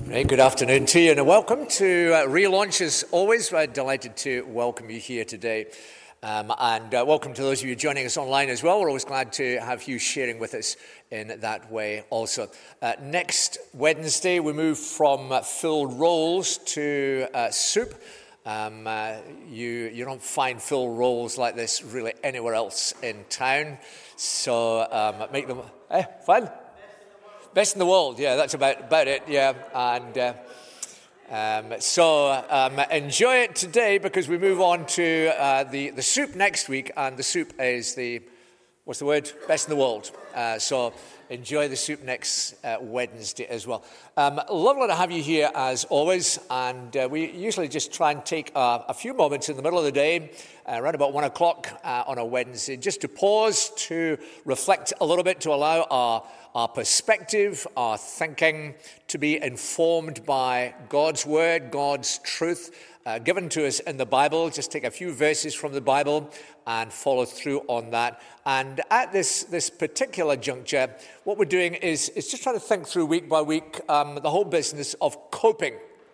Hey, good afternoon to you, and welcome to Relaunch. As always, we're delighted to welcome you here today. And welcome to those of you joining us online as well. We're always glad to have you sharing with us in that way also. Next Wednesday, we move from filled rolls to soup. You don't find filled rolls like this really anywhere else in town. So make them fun. Best in the world, yeah, that's about it, yeah. And so enjoy it today, because we move on to the soup next week, and the soup is what's the word? Best in the world. So enjoy the soup next Wednesday as well. Lovely to have you here as always, and we usually just try and take a few moments in the middle of the day, around about 1 o'clock on a Wednesday, just to pause, to reflect a little bit, to allow our perspective, our thinking to be informed by God's word, God's truth given to us in the Bible. Just take a few verses from the Bible and follow through on that. And at this particular juncture, what we're doing is just trying to think through week by week the whole business of coping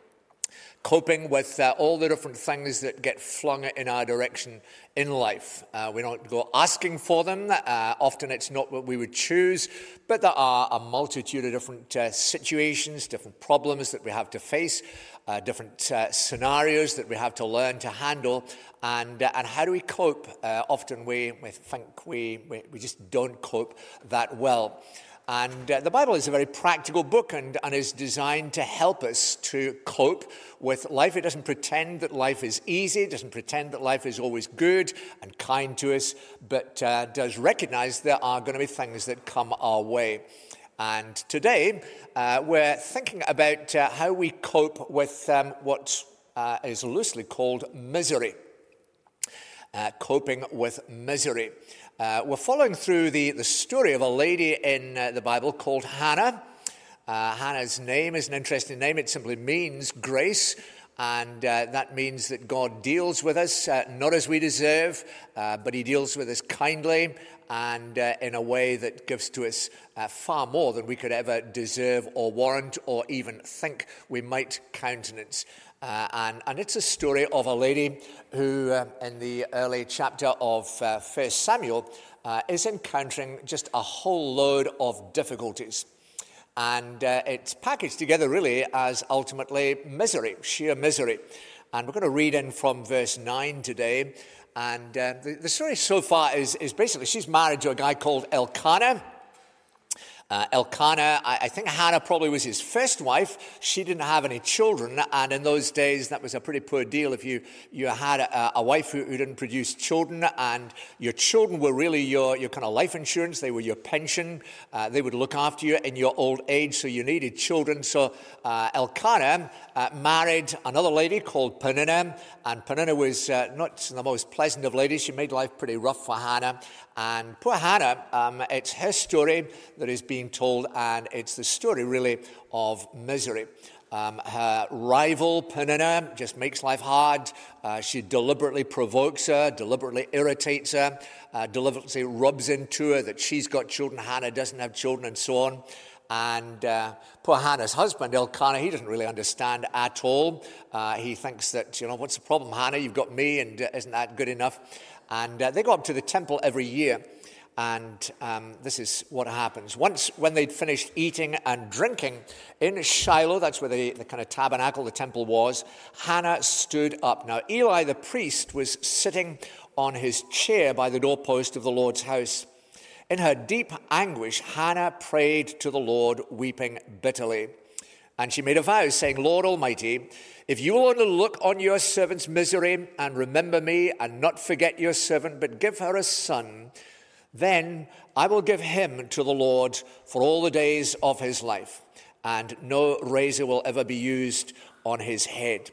with all the different things that get flung in our direction in life. We don't go asking for them. Often it's not what we would choose, but there are a multitude of different situations, different problems that we have to face, different scenarios that we have to learn to handle. And how do we cope? Often we think we just don't cope that well. And the Bible is a very practical book and is designed to help us to cope with life. It doesn't pretend that life is easy. It doesn't pretend that life is always good and kind to us, but does recognize there are going to be things that come our way. And today, we're thinking about how we cope with what is loosely called misery. Coping with misery. We're following through the story of a lady in the Bible called Hannah. Hannah's name is an interesting name. It simply means grace, and that means that God deals with us, not as we deserve, but he deals with us kindly and in a way that gives to us far more than we could ever deserve or warrant or even think we might countenance. And it's a story of a lady who, in the early chapter of 1 Samuel, is encountering just a whole load of difficulties. And it's packaged together really as ultimately misery, sheer misery. And we're going to read in from verse 9 today. And the story so far is basically she's married to a guy called Elkanah. Elkanah, I think Hannah probably was his first wife. She didn't have any children, and in those days that was a pretty poor deal if you had a wife who didn't produce children, and your children were really your kind of life insurance. They were your pension. They would look after you in your old age, so you needed children. So Elkanah married another lady called Peninnah, and Peninnah was not the most pleasant of ladies. She made life pretty rough for Hannah. And poor Hannah, it's her story that is being told, and it's the story really of misery. Her rival, Peninnah, just makes life hard. She deliberately provokes her, deliberately irritates her, deliberately rubs into her that she's got children, Hannah doesn't have children, and so on. And poor Hannah's husband, Elkanah, he doesn't really understand at all. He thinks that, what's the problem, Hannah? You've got me, and isn't that good enough? And they go up to the temple every year, and this is what happens. Once, when they'd finished eating and drinking in Shiloh, that's where the kind of tabernacle, the temple was, Hannah stood up. Now, Eli the priest was sitting on his chair by the doorpost of the Lord's house. In her deep anguish, Hannah prayed to the Lord, weeping bitterly. And she made a vow, saying, Lord Almighty, if you will only look on your servant's misery and remember me and not forget your servant, but give her a son, then I will give him to the Lord for all the days of his life, and no razor will ever be used on his head.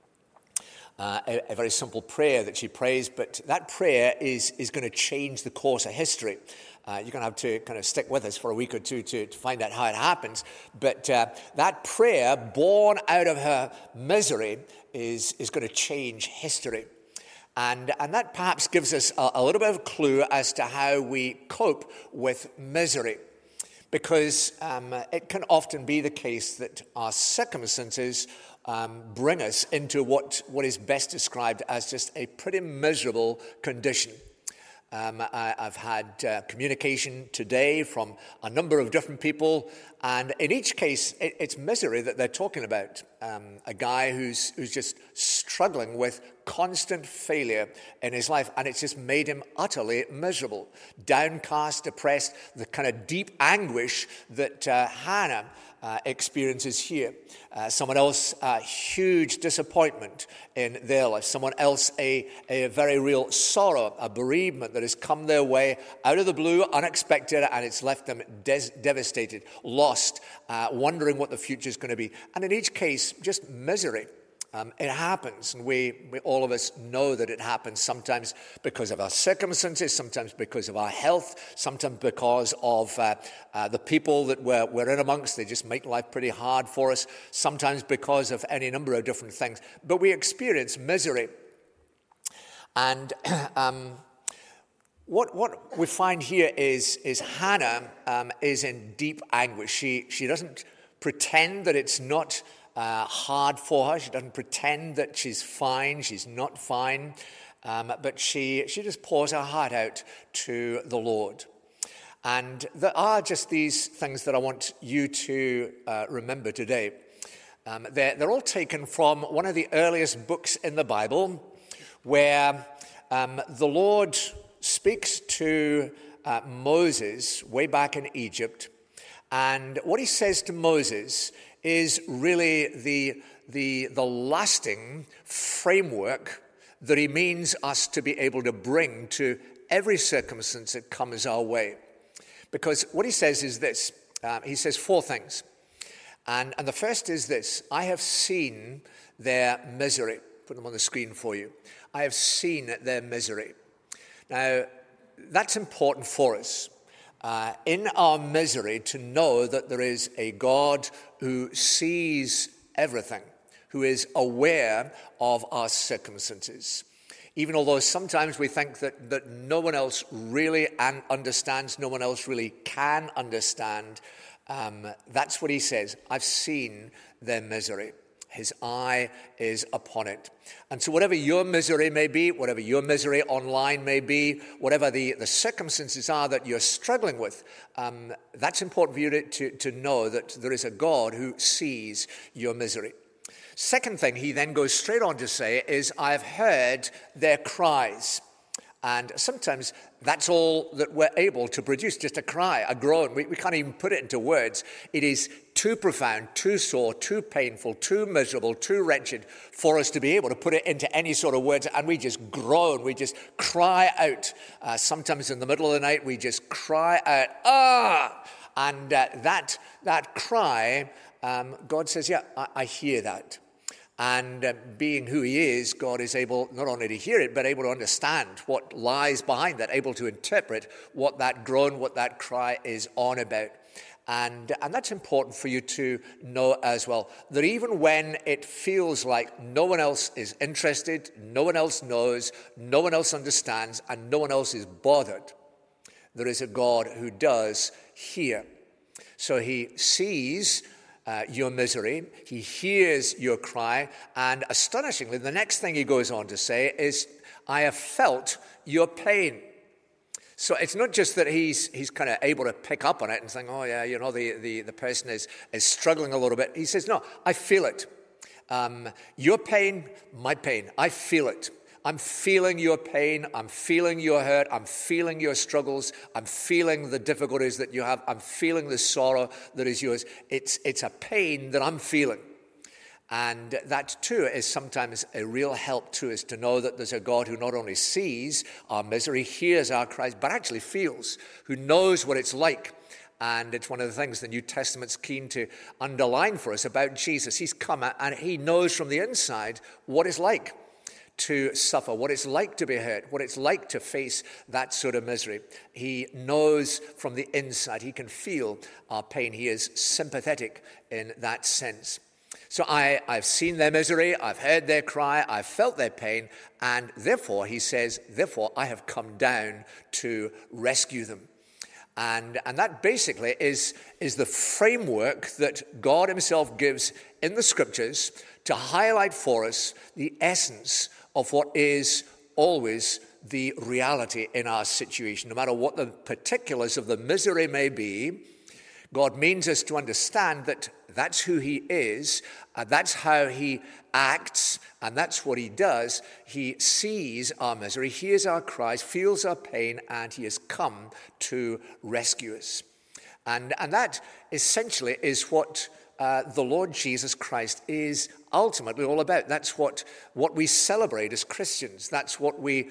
A very simple prayer that she prays, but that prayer is going to change the course of history. You're going to have to kind of stick with us for a week or two to find out how it happens. But that prayer, born out of her misery, is going to change history. And that perhaps gives us a little bit of a clue as to how we cope with misery. because it can often be the case that our circumstances bring us into what is best described as just a pretty miserable condition. I've had communication today from a number of different people, and in each case, it's misery that they're talking about. A guy who's just struggling with constant failure in his life, and it's just made him utterly miserable, downcast, depressed, the kind of deep anguish that Hannah experiences here. Someone else, huge disappointment in their life. Someone else, a very real sorrow, a bereavement that has come their way out of the blue, unexpected, and it's left them devastated, lost, wondering what the future is going to be. And in each case, just misery. It happens, and we all of us know that it happens, sometimes because of our circumstances, sometimes because of our health, sometimes because of the people that we're in amongst. They just make life pretty hard for us, sometimes because of any number of different things. But we experience misery. And what we find here is Hannah is in deep anguish. She doesn't pretend that it's not hard for her. She doesn't pretend that she's fine. She's not fine. But she just pours her heart out to the Lord. And there are just these things that I want you to remember today. They're all taken from one of the earliest books in the Bible, where the Lord speaks to Moses way back in Egypt. And what he says to Moses is really the lasting framework that he means us to be able to bring to every circumstance that comes our way. Because what he says is this. He says four things. And the first is this: I have seen their misery. Put them on the screen for you. I have seen their misery. Now, that's important for us. In our misery, to know that there is a God who sees everything, who is aware of our circumstances. Even although sometimes we think that no one else really understands, no one else really can understand, that's what he says. I've seen their misery. His eye is upon it. And so whatever your misery may be, whatever your misery online may be, whatever the circumstances are that you're struggling with, that's important for you to know that there is a God who sees your misery. Second thing he then goes straight on to say is, I've heard their cries. And sometimes that's all that we're able to produce, just a cry, a groan. We can't even put it into words. It is too profound, too sore, too painful, too miserable, too wretched for us to be able to put it into any sort of words. And we just groan, we just cry out. Sometimes in the middle of the night, we just cry out, ah! And that cry, God says, yeah, I hear that. And being who he is, God is able not only to hear it, but able to understand what lies behind that, able to interpret what that groan, what that cry is on about. And that's important for you to know as well, that even when it feels like no one else is interested, no one else knows, no one else understands, and no one else is bothered, there is a God who does hear. So he sees your misery, he hears your cry, and astonishingly, the next thing he goes on to say is, I have felt your pain. So it's not just that he's kind of able to pick up on it and saying, oh yeah, you know, the person is struggling a little bit. He says, no, I feel it. Your pain, my pain, I feel it. I'm feeling your pain, I'm feeling your hurt, I'm feeling your struggles, I'm feeling the difficulties that you have, I'm feeling the sorrow that is yours. It's a pain that I'm feeling. And that too is sometimes a real help to us to know that there's a God who not only sees our misery, hears our cries, but actually feels, who knows what it's like. And it's one of the things the New Testament's keen to underline for us about Jesus. He's come and he knows from the inside what it's like to suffer, what it's like to be hurt, what it's like to face that sort of misery. He knows from the inside. He can feel our pain. He is sympathetic in that sense. So I've seen their misery, I've heard their cry, I've felt their pain, and therefore, he says, therefore I have come down to rescue them. And that basically is the framework that God himself gives in the scriptures to highlight for us the essence of what is always the reality in our situation. No matter what the particulars of the misery may be, God means us to understand that that's who he is, and that's how he acts, and that's what he does. He sees our misery, hears our cries, feels our pain, and he has come to rescue us. And that essentially is what the Lord Jesus Christ is ultimately all about. That's what we celebrate as Christians. That's what we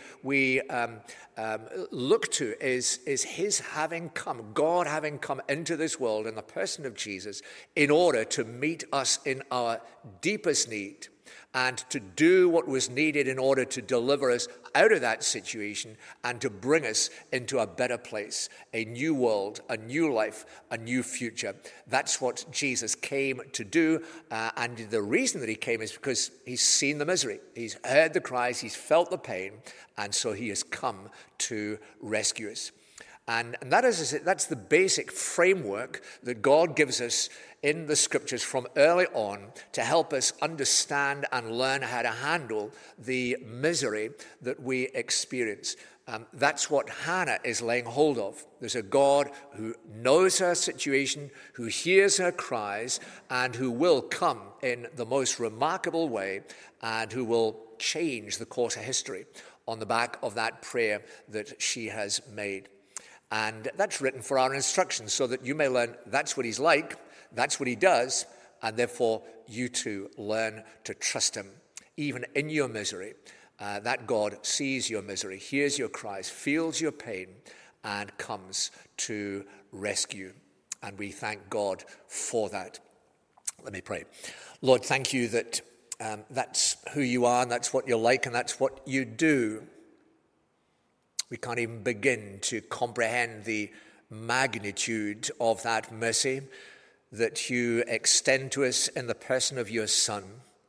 look to is his having come, God having come into this world in the person of Jesus in order to meet us in our deepest need and to do what was needed in order to deliver us out of that situation and to bring us into a better place, a new world, a new life, a new future. That's what Jesus came to do, and the reason that he came is because he's seen the misery, he's heard the cries, he's felt the pain, and so he has come to rescue us. And that's the basic framework that God gives us in the scriptures from early on to help us understand and learn how to handle the misery that we experience. That's what Hannah is laying hold of. There's a God who knows her situation, who hears her cries, and who will come in the most remarkable way and who will change the course of history on the back of that prayer that she has made. And that's written for our instruction so that you may learn that's what he's like, that's what he does, and therefore you too learn to trust him, even in your misery. That God sees your misery, hears your cries, feels your pain, and comes to rescue. And we thank God for that. Let me pray. Lord, thank you that that's who you are, and that's what you're like, and that's what you do. We can't even begin to comprehend the magnitude of that mercy that you extend to us in the person of your Son.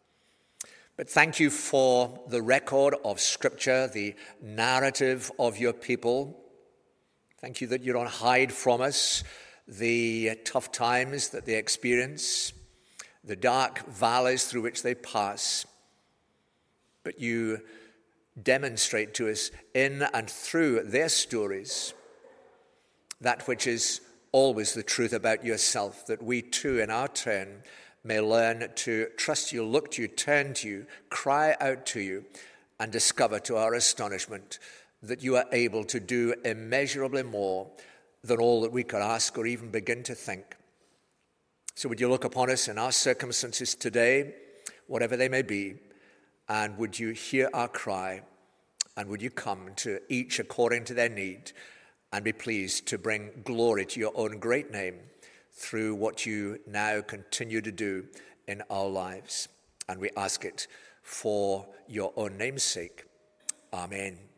But thank you for the record of Scripture, the narrative of your people. Thank you that you don't hide from us the tough times that they experience, the dark valleys through which they pass, but you demonstrate to us in and through their stories that which is always the truth about yourself, that we too in our turn may learn to trust you, look to you, turn to you, cry out to you, and discover to our astonishment that you are able to do immeasurably more than all that we could ask or even begin to think. So would you look upon us in our circumstances today, whatever they may be, and would you hear our cry, and would you come to each according to their need, and be pleased to bring glory to your own great name through what you now continue to do in our lives. And we ask it for your own name's sake. Amen.